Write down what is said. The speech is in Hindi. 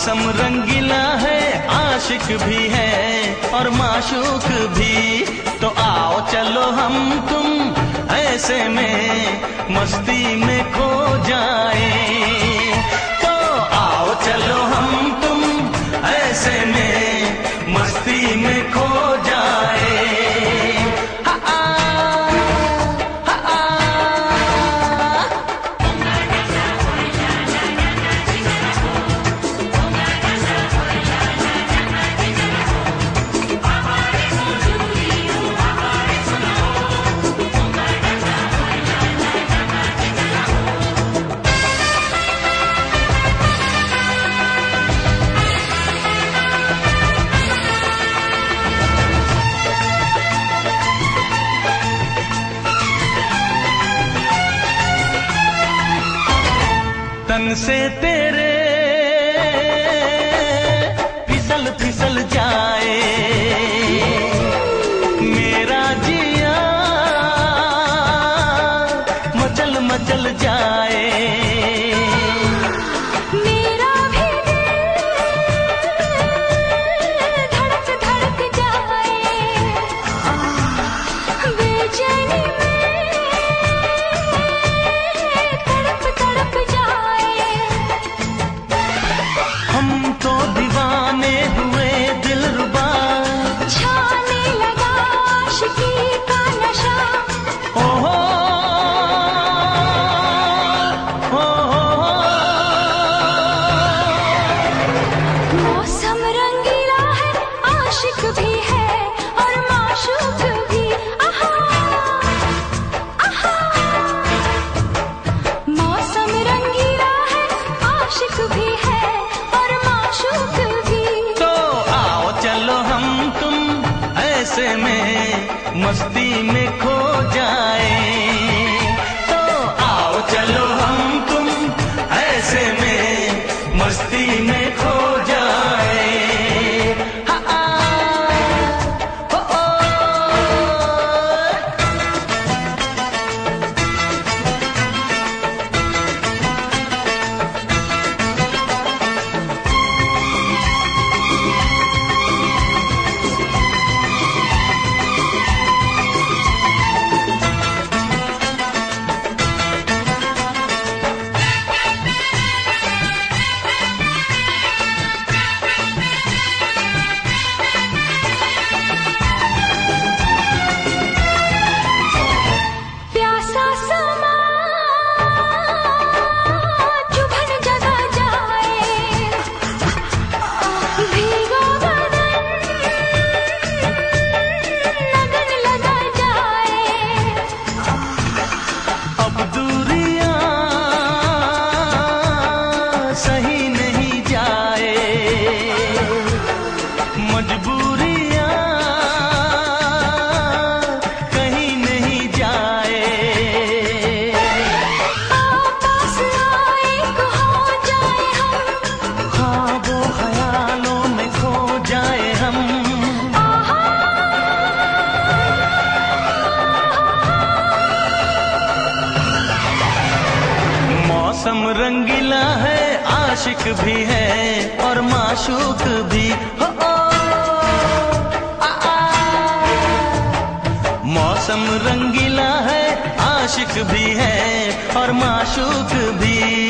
मौसम रंगीला है, आशिक भी है और माशूक भी। तो आओ चलो हम तुम ऐसे में मस्ती में खो जाए। तो आओ चलो हम तुम ऐसे में मस्ती में खो जाए। तन से तेरे फिसल फिसल जाए मेरा जिया, मचल मचल जाए। मेरा भी दिल धड़क धड़क जाए, बेचैनी में तड़प तड़प जाए। हम तो दीवाने हुए दिलरुबा, छाने लगा आशिकी का नशा। ओहो मौसम रंगीला है, आशिक भी है और माशूक भी। आहा आहा। मौसम रंगीला है, आशिक भी है और माशूक भी। तो आओ चलो हम तुम ऐसे में मस्ती में खो जाए। तो आओ चलो हम तुम ऐसे में मस्ती में खो जाए। हा, आ, हो, ओ। प्यासा समा चुभन जगा जाए, भीगा बदन लगन लगा जाए। अब दूरियां सही नहीं जाए, मजबूरियां कहीं नहीं जाए। पास आए को हो जाए हम, ख्वाबों ख्यालों में खो जाए हम। आहा। मौसम रंगीला है, आशिक भी है और माशूक भी। हो, ओ, आ, आ। मौसम रंगीला है, आशिक भी है और माशूक भी।